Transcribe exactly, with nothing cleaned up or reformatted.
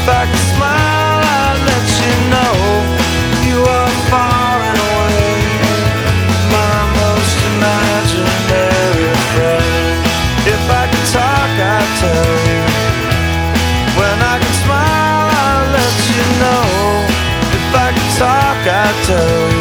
I could smile, I'd let you know you are far and away my most imaginary friend. If I could talk, I'd tell you. When I can smile, I'll let you know. If I could talk, I'd tell you.